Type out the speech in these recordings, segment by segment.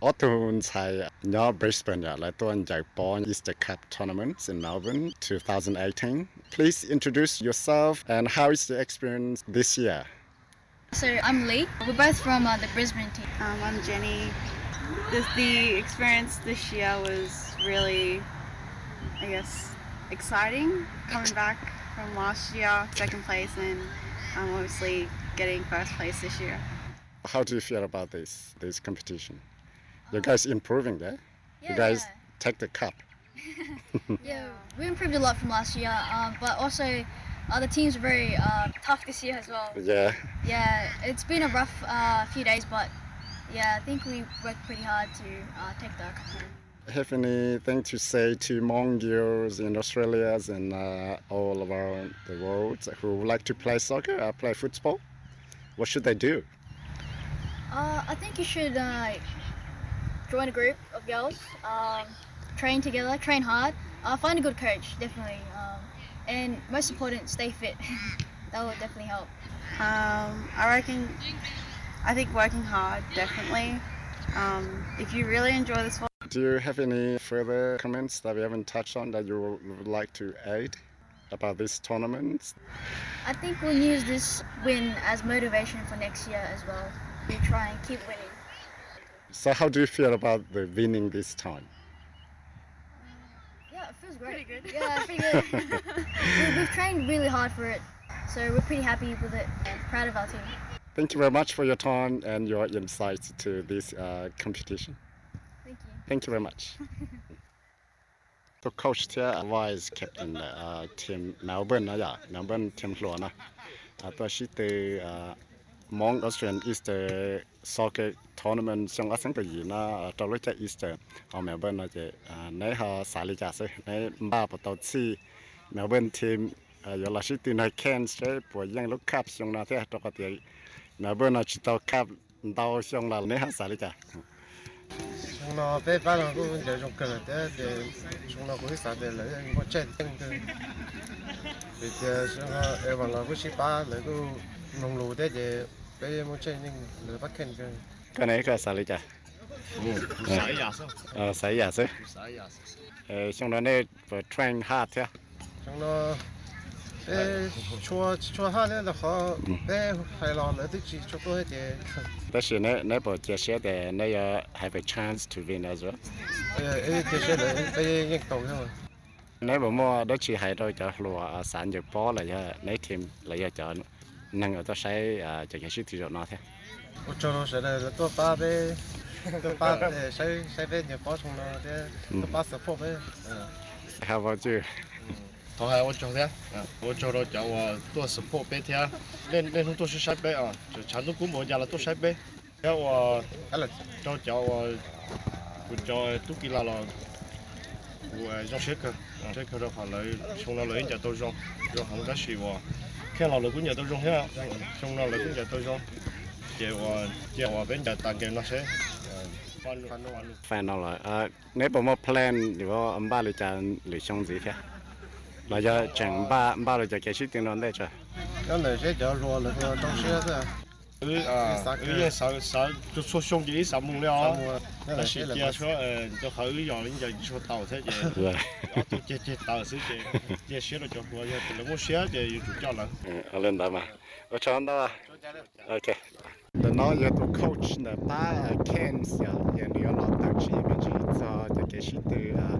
Autumn nhỏ Brisbane là tuần giải bóng Easter Cup tournaments in Melbourne 2018. Please introduce yourself and how is the experience this year? So I'm Lee. We're both from the Brisbane team. I'm Jenny. The experience this year was really, I guess, exciting. Coming back from last year, second place, and obviously getting first place this year. How do you feel about this competition? You guys improving there? Yeah, You guys take the cup. yeah, we improved a lot from last year, but also the teams are very tough this year as well. Yeah. Yeah, it's been a rough few days, but yeah, I think we worked pretty hard to take the cup home. Have anything to say to Mongols in Australia and all around the world who would like to play soccer or play football? What should they do? I think you should join a group of girls, train together, train hard, find a good coach, definitely, and most important, stay fit. That will definitely help. I think working hard, definitely. If you really enjoy the sport. Do you have any further comments that we haven't touched on that you would like to add about this tournament? I think we'll use this win as motivation for next year as well. We try and keep winning. So how do you feel about the winning this time? Yeah, it feels great. Pretty good. Yeah, pretty good. We've trained really hard for it, so we're pretty happy with it and proud of our team. Thank you very much for your time and your insights to this competition. Thank you. Thank you very much. The coach here vice captain team Melbourne Melbourne team หลวงนะตัวชิตมอง Australian Easter Soccer Tournament ช่วงอาศัยตัวยีนะตอนรู้จัก Easter เอา Melbourne นะจะในหาสาลิจ่าสิในบ้าประตูที่ Melbourne team อยู่ละชิตใน Cairns ใช่ปวยยังลูกคับช่วงนั้นที่ตัวก็ที่ Melbourne นะชิตเอาคับดาวช่วงนั้นในหาสาลิจ่า chúng nó bé ba nó cũng để trong cần để chúng nó cũng sao để lấy một chân chân thôi thì chúng nó em bảo là cũng chỉ ba lấy cũng nông lúa để bé một chân nhưng lấy bắt khen cái này cái sao lấy chả sải giả chứ trong đó này phải train hard thế chúng nó bé chua hard đấy là họ bé hay lo lấy chỉ cho tôi thì 但是呢不这些的那要 have a chance to win as well 这些人被认同了 nếu mà mua đó chỉ hay thôi cho lúa sản được bó là cho lấy thêm là cho năng ở đó sẽ cho cái sự thị trường nó thế cho nó sẽ là tôi ba để sẽ về nhập bó trong nó để tôi ba support đấy how about you 头还我做的，我做了叫我多 support 别天，连都是晒背啊，就全都估摸家了都晒背，叫我叫我都给了，我让学科的话来，从那来人家都用很多是我，看老人家都用呀，从那老人家都用，叫我别人家单给那些。 fan nào rồi nếu mà mua plan thì có ông ba lựa chọn lựa chọn gì thế là cho chẳng ba lựa chọn cái sự tiền đoán đây chưa cái này sẽ cho rồi là trong xe thôi sao就说兄弟啥木料，那是dia说就好要人家说到这这到是这写了就说要等我写的有主教了。 lên đó mà ở trong đó ok để nói về tụi coach là ba Cairns hiện điều là tạo chỉ mình chỉ cho cái sự từ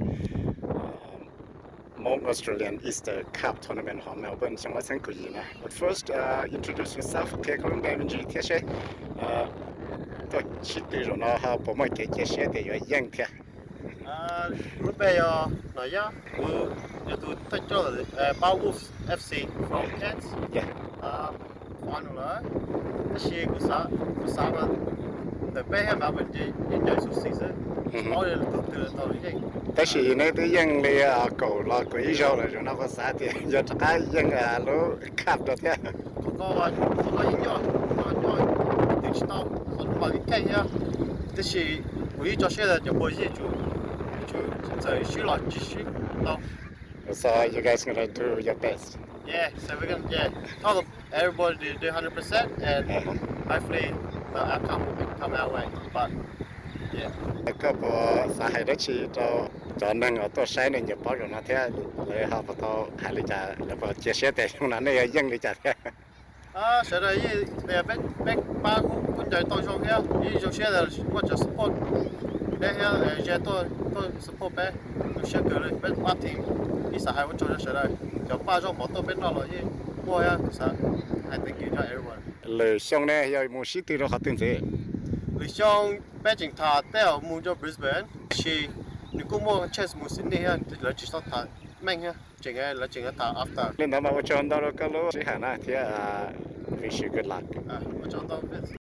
Mong Australian Easter Cup tournament ở Melbourne trong sáng của gì nè but first introduce yourself cái con bé mình chỉ thế chứ tôi chỉ từ rồi nó họ bỏ mọi cái sẽ để ở dân thế lúc bây giờ nói nhá tôi thích cho là Bao Wolves FC from Cairns quan nữa cái của sao mà từ bé mà mình đi chơi suốt season mỗi lần từ đầu đến giờ แต่สิในตัวยังเลยกูรอกูอีโจเลยนะภาษาที่จะทำยังรู้ขับตัวเท่าก็ยิ่งยอดดิจิตอลคนมาที่แค่นี้แต่是我一做现在就不业就在需要继续到 so you guys gonna do your best yeah so we're gonna tell everybody do 100% and hopefully the outcome will come our way but ก็พอสาเหตุที่เราจอนั่งเอาตัวใช้ในหยบปอกอยู่นะเท่เลยเขาพอเขาหายเลยจ้ะแล้วพอเจี๊ยบแต่ตรงนั้นเนี่ยยังเลยจ้ะเท่现在别把本在当上here，就现在我就 support，那些些都 support 呗，就先个嘞，别把停，你啥还我做咗出来，就把咗冇多别拿了，我呀啥还得给他 everyone。 เลยช่วงนี้ยังมูสิตีเราเขาตื่นเต้น你像北京他带我们到 Brisbane，是你估摸 chance 冇事呢呀，来至少他明呀，淨係來淨係他 after， เล่นทำมาว่าจอนดาวก็รู้สิหาหน้าที่วิชิgood luck 啊，我找到。